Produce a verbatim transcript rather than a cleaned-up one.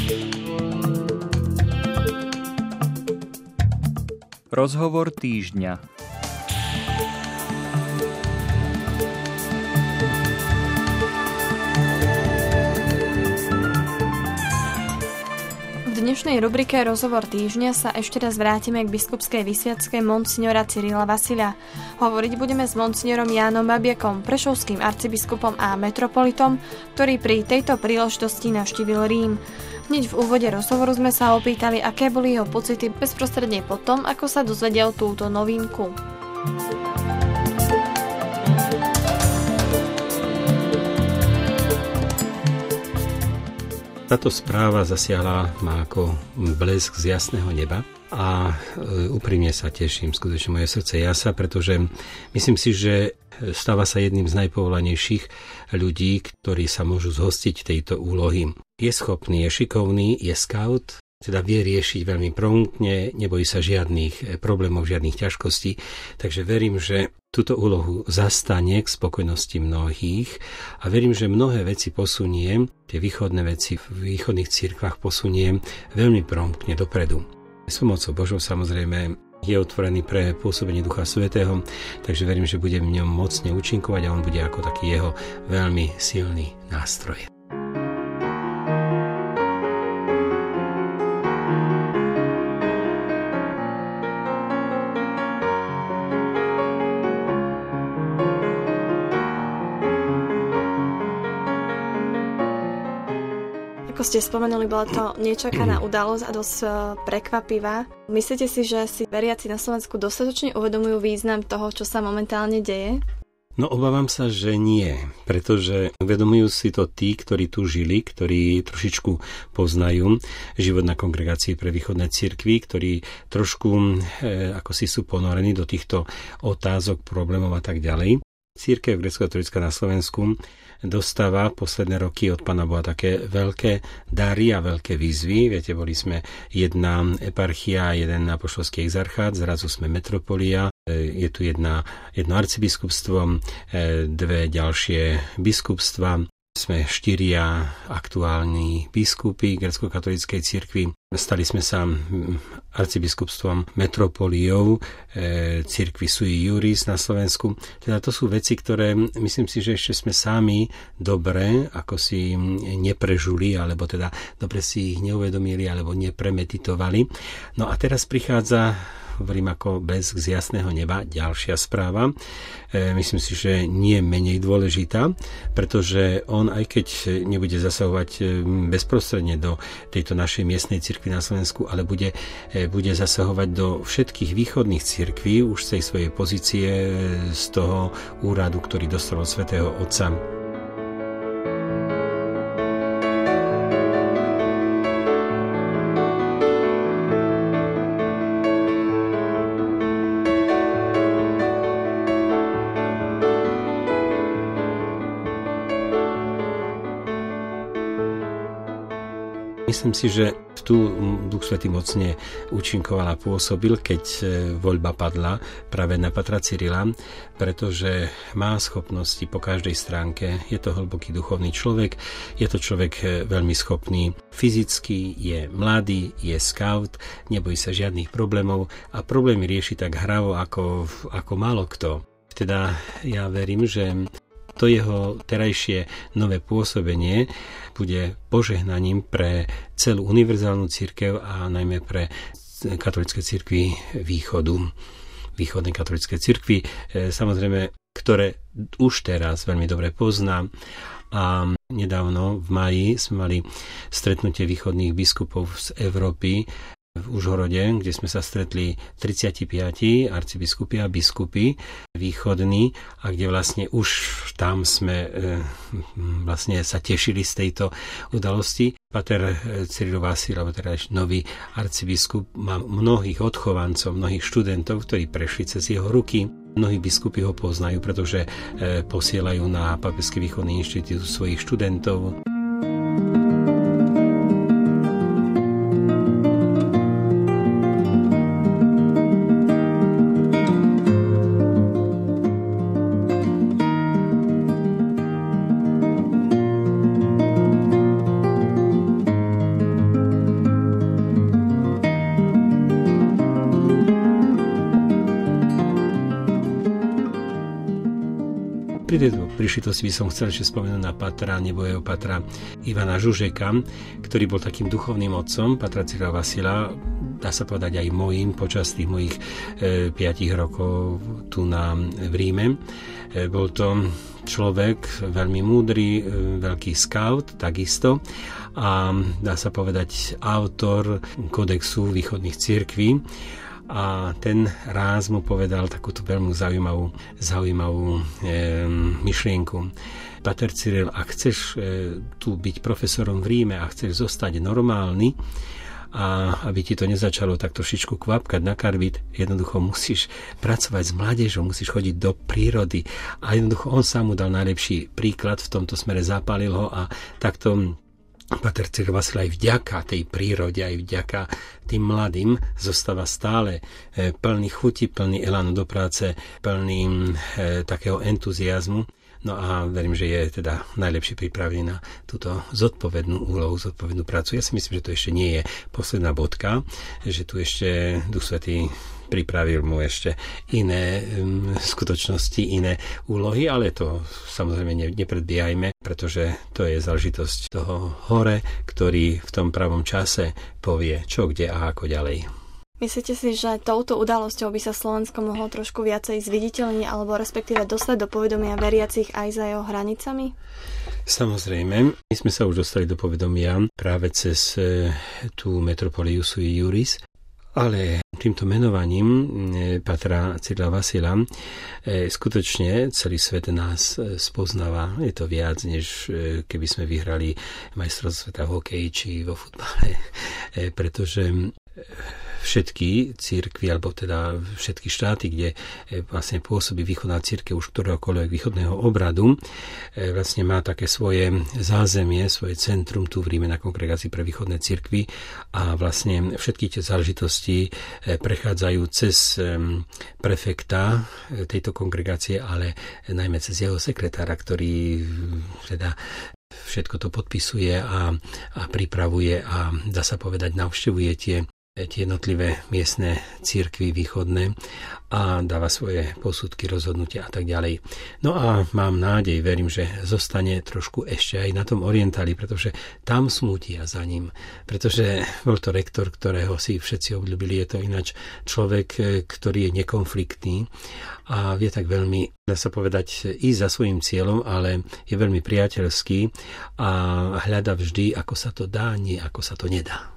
Rozhovor týždňa. V dnešnej rubrike Rozhovor týždňa sa ešte raz vrátime k biskupskej vysviacke monsignora Cyrila Vasila. Hovoriť budeme s monsignorom Jánom Babiekom, prešovským arcibiskupom a metropolitom, ktorý pri tejto príležitosti navštívil Rím. Hneď v úvode rozhovoru sme sa opýtali, aké boli jeho pocity bezprostredne po tom, ako sa dozvedel túto novinku. Táto správa zasiahla ma ako blesk z jasného neba a úprimne sa teším, skutočne moje srdce jasa, pretože myslím si, že stáva sa jedným z najpovolanejších ľudí, ktorí sa môžu zhostiť tejto úlohy. Je schopný, je šikovný, je scout, teda vie riešiť veľmi promptne, nebojí sa žiadnych problémov, žiadnych ťažkostí, takže verím, že túto úlohu zastane k spokojnosti mnohých a verím, že mnohé veci posunie, tie východné veci v východných cirkvách posunie veľmi promptne dopredu. S pomocou Božou samozrejme je otvorený pre pôsobenie Ducha Svätého, takže verím, že bude v ňom mocne účinkovať a on bude ako taký jeho veľmi silný nástroj. Ako ste spomenuli, bola to nečakaná udalosť a dosť prekvapivá. Myslíte si, že si veriaci na Slovensku dostatočne uvedomujú význam toho, čo sa momentálne deje? No obávam sa, že nie, pretože uvedomujú si to tí, ktorí tu žili, ktorí trošičku poznajú život na kongregácii pre východné cirkvi, ktorí trošku e, ako si sú ponorení do týchto otázok, problémov a tak ďalej. Cirkev grécko-katolícka na Slovensku dostáva posledné roky od Pána Boha také veľké dary a veľké výzvy. Viete, boli sme jedna eparchia, jeden apoštolský exarchát, zrazu sme metropolia, je tu jedna, jedno arcibiskupstvo, dve ďalšie biskupstva. Sme štyria aktuálni biskupy grécko-katolíckej cirkvi. Stali sme sa arcibiskupstvom metropoliou e, cirkvi sui juris na Slovensku. Teda to sú veci, ktoré myslím si, že ešte sme sami dobre, ako si neprežuli, alebo teda dobre si ich neuvedomili, alebo nepremeditovali. No a teraz prichádza, hovorím ako blesk z jasného neba, ďalšia správa. E, myslím si, že nie menej dôležitá, pretože on, aj keď nebude zasahovať bezprostredne do tejto našej miestnej cirkvi na Slovensku, ale bude, e, bude zasahovať do všetkých východných cirkví už z tej svojej pozície, z toho úradu, ktorý dostal od Svätého Otca. Myslím si, že tu Duch Svätý mocne účinkoval a pôsobil, keď voľba padla práve na Patra Cyrila, pretože má schopnosti po každej stránke. Je to hlboký duchovný človek, je to človek veľmi schopný fyzicky, je mladý, je scout, nebojí sa žiadnych problémov a problémy rieši tak hravo ako, ako málo kto. Teda ja verím, že to jeho terajšie nové pôsobenie bude požehnaním pre celú univerzálnu cirkev a najmä pre katolícke cirkvi východu, východnej katolíckej cirkvi, samozrejme, ktoré už teraz veľmi dobre poznám. A nedávno v máji sme mali stretnutie východných biskupov z Európy v Užhorode, kde sme sa stretli tridsaťpäť arcibiskupy a biskupy východní a kde vlastne už tam sme e, vlastne sa tešili z tejto udalosti. Pater Cyril Vasil, alebo teda nový arcibiskup, má mnohých odchovancov, mnohých študentov, ktorí prešli cez jeho ruky. Mnohí biskupy ho poznajú, pretože e, posielajú na Pápežský východný inštitút svojich študentov. Pri tejto príšitosti by som chcel ešte spomenúť na patra, nebojeho patra Ivana Žužeka, ktorý bol takým duchovným otcom patra Cyrila Vasila, dá sa povedať aj mojím počas tých mojich e, piatich rokov tu na, v Ríme. E, bol to človek veľmi múdry, e, veľký scout, takisto, a dá sa povedať autor kodexu východných cirkví. A ten ráz mu povedal takúto veľmi zaujímavú, zaujímavú e, myšlienku. Pater Cyril, ak chceš e, tu byť profesorom v Ríme a chceš zostať normálny, a aby ti to nezačalo tak trošičku kvapkať na karvit, jednoducho musíš pracovať s mládežou, musíš chodiť do prírody. A jednoducho on sám mu dal najlepší príklad, v tomto smere zapálil ho a takto Pater Cyril Vasil aj vďaka tej prírode, aj vďaka tým mladým zostáva stále plný chuti, plný elánu do práce, plný e, takého entuziazmu. No a verím, že je teda najlepšie pripravený na túto zodpovednú úlohu, zodpovednú prácu. Ja si myslím, že to ešte nie je posledná bodka, že tu ešte Duch Svätý pripravil mu ešte iné um, skutočnosti, iné úlohy, ale to samozrejme ne, nepredbiehajme, pretože to je záležitosť toho hore, ktorý v tom pravom čase povie, čo, kde a ako ďalej. Myslíte si, že touto udalosťou by sa Slovensko mohlo trošku viacej zviditeľniť alebo respektíve dostať do povedomia veriacich aj za jeho hranicami? Samozrejme, my sme sa už dostali do povedomia práve cez e, tú metropoliu sui juris, ale týmto menovaním e, patra Cyrila Vasila e, skutočne celý svet nás e, spoznáva. Je to viac, než e, keby sme vyhrali majstrovstvo sveta v hokeji či vo futbale, e, pretože e, všetky cirkvi, alebo teda všetky štáty, kde vlastne pôsobí východná cirkev už ktoréhokoľvek východného obradu, vlastne má také svoje zázemie, svoje centrum tu v Ríme na Kongregácii pre východné cirkvi a vlastne všetky tie záležitosti prechádzajú cez prefekta tejto kongregácie, ale najmä cez jeho sekretára, ktorý teda všetko to podpisuje a, a pripravuje a dá sa povedať navštevuje tie tie jednotlivé miestne cirkvi východné a dáva svoje posudky, rozhodnutia a tak ďalej. No a mám nádej, verím, že zostane trošku ešte aj na tom orientáli, pretože tam smútia za ním. Pretože bol to rektor, ktorého si všetci obľúbili. Je to ináč človek, ktorý je nekonfliktný a vie tak veľmi, dá sa povedať, ísť za svojím cieľom, ale je veľmi priateľský a hľada vždy, ako sa to dá, nie ako sa to nedá.